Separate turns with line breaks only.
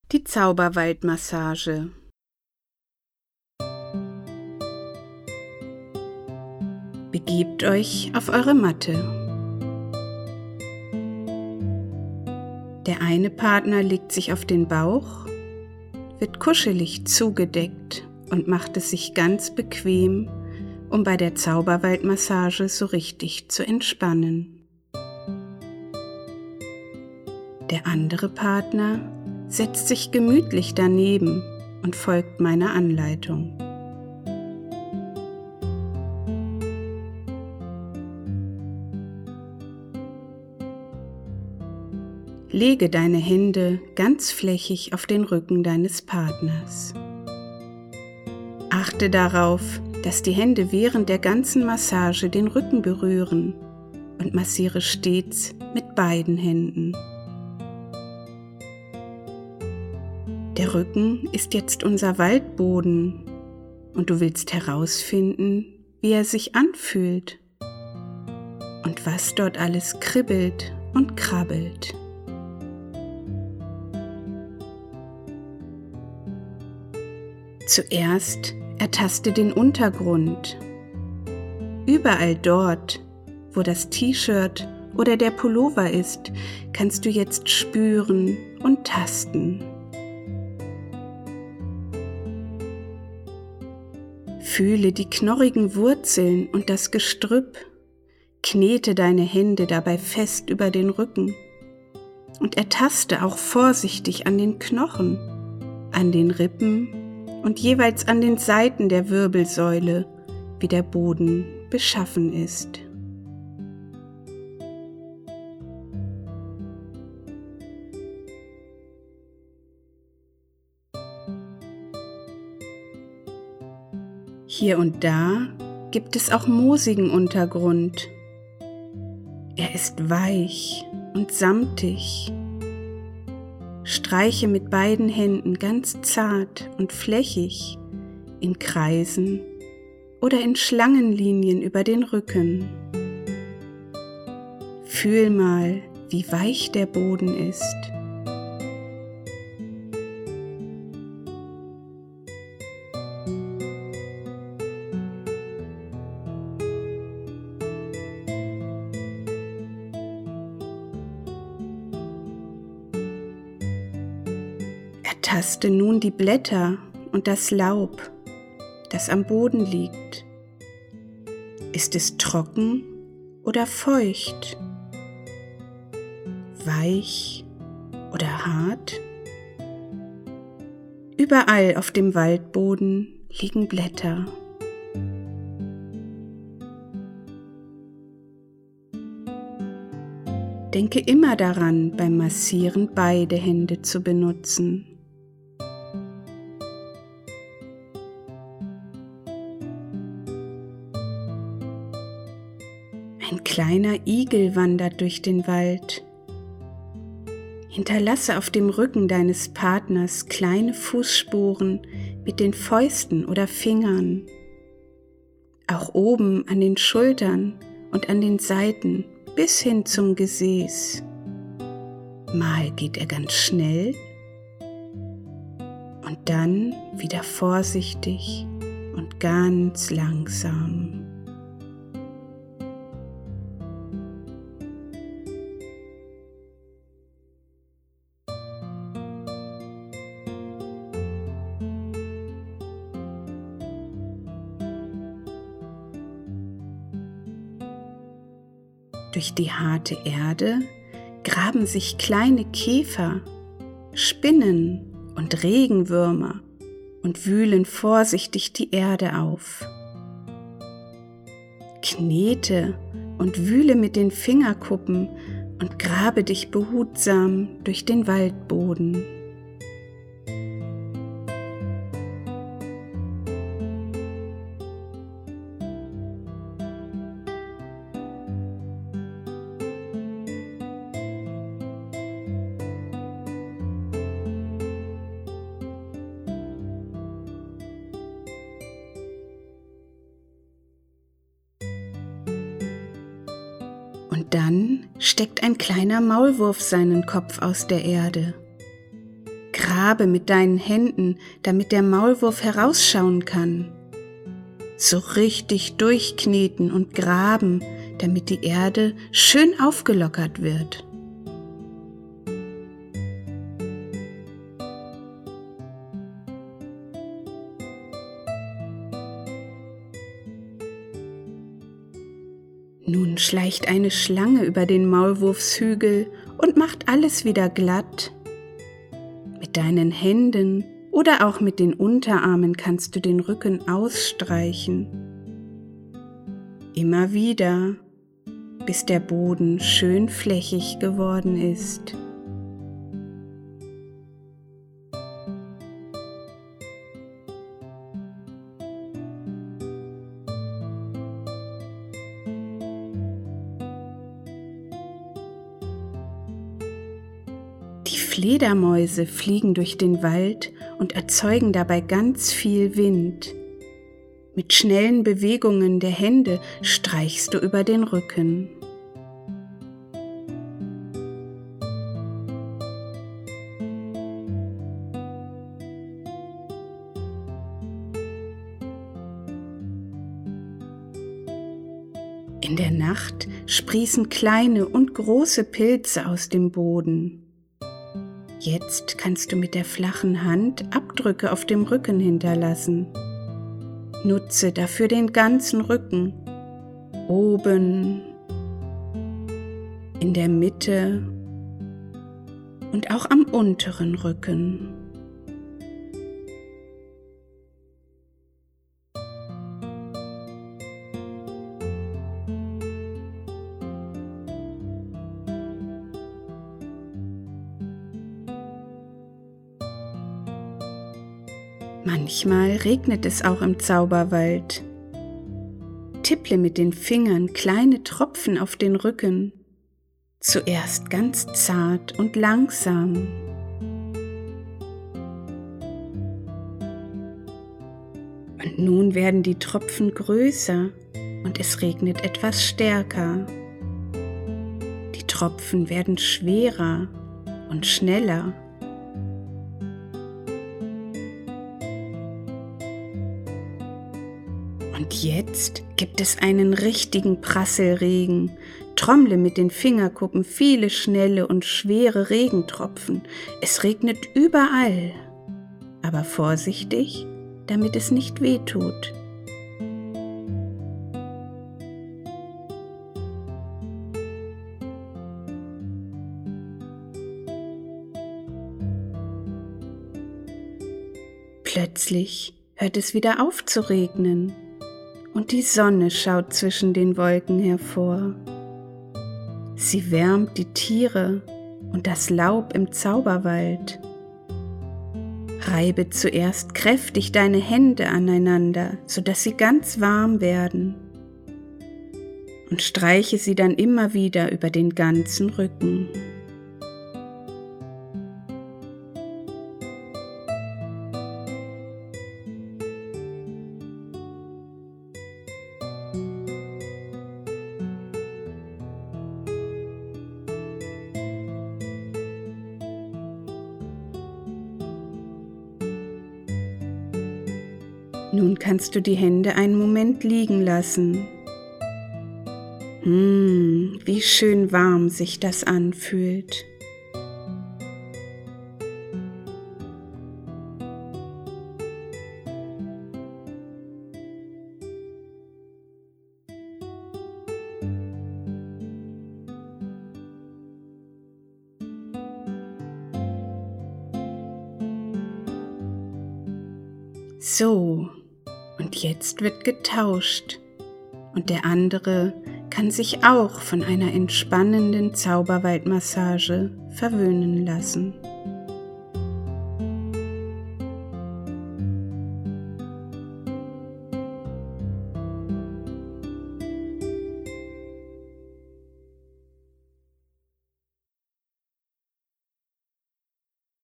Die Zauberwaldmassage. Begebt euch auf eure Matte. Der eine Partner legt sich auf den Bauch, wird kuschelig zugedeckt und macht es sich ganz bequem, um bei der Zauberwaldmassage so richtig zu entspannen. Der andere Partner setzt sich gemütlich daneben und folgt meiner Anleitung. Lege deine Hände ganz flächig auf den Rücken deines Partners. Achte darauf, dass die Hände während der ganzen Massage den Rücken berühren und massiere stets mit beiden Händen. Der Rücken ist jetzt unser Waldboden und du willst herausfinden, wie er sich anfühlt und was dort alles kribbelt und krabbelt. Zuerst ertaste den Untergrund. Überall dort, wo das T-Shirt oder der Pullover ist, kannst du jetzt spüren und tasten. Fühle die knorrigen Wurzeln und das Gestrüpp, knete deine Hände dabei fest über den Rücken und ertaste auch vorsichtig an den Knochen, an den Rippen und jeweils an den Seiten der Wirbelsäule, wie der Boden beschaffen ist. Hier und da gibt es auch moosigen Untergrund. Er ist weich und samtig. Streiche mit beiden Händen ganz zart und flächig in Kreisen oder in Schlangenlinien über den Rücken. Fühl mal, wie weich der Boden ist. Ertaste nun die Blätter und das Laub, das am Boden liegt. Ist es trocken oder feucht? Weich oder hart? Überall auf dem Waldboden liegen Blätter. Denke immer daran, beim Massieren beide Hände zu benutzen. Ein kleiner Igel wandert durch den Wald. Hinterlasse auf dem Rücken deines Partners kleine Fußspuren mit den Fäusten oder Fingern. Auch oben an den Schultern und an den Seiten bis hin zum Gesäß. Mal geht er ganz schnell und dann wieder vorsichtig und ganz langsam. Durch die harte Erde graben sich kleine Käfer, Spinnen und Regenwürmer und wühlen vorsichtig die Erde auf. Knete und wühle mit den Fingerkuppen und grabe dich behutsam durch den Waldboden. Und dann steckt ein kleiner Maulwurf seinen Kopf aus der Erde. Grabe mit deinen Händen, damit der Maulwurf herausschauen kann. So richtig durchkneten und graben, damit die Erde schön aufgelockert wird. Nun schleicht eine Schlange über den Maulwurfshügel und macht alles wieder glatt. Mit deinen Händen oder auch mit den Unterarmen kannst du den Rücken ausstreichen. Immer wieder, bis der Boden schön flächig geworden ist. Die Fledermäuse fliegen durch den Wald und erzeugen dabei ganz viel Wind. Mit schnellen Bewegungen der Hände streichst du über den Rücken. In der Nacht sprießen kleine und große Pilze aus dem Boden. Jetzt kannst du mit der flachen Hand Abdrücke auf dem Rücken hinterlassen. Nutze dafür den ganzen Rücken, oben, in der Mitte und auch am unteren Rücken. Manchmal regnet es auch im Zauberwald. Tipple mit den Fingern kleine Tropfen auf den Rücken, zuerst ganz zart und langsam. Und nun werden die Tropfen größer und es regnet etwas stärker. Die Tropfen werden schwerer und schneller. Und jetzt gibt es einen richtigen Prasselregen. Trommle mit den Fingerkuppen viele schnelle und schwere Regentropfen. Es regnet überall, aber vorsichtig, damit es nicht wehtut. Plötzlich hört es wieder auf zu regnen. Und die Sonne schaut zwischen den Wolken hervor. Sie wärmt die Tiere und das Laub im Zauberwald. Reibe zuerst kräftig deine Hände aneinander, sodass sie ganz warm werden. Und streiche sie dann immer wieder über den ganzen Rücken. Nun kannst du die Hände einen Moment liegen lassen. Wie schön warm sich das anfühlt. So, und jetzt wird getauscht und der andere kann sich auch von einer entspannenden Zauberwaldmassage verwöhnen lassen.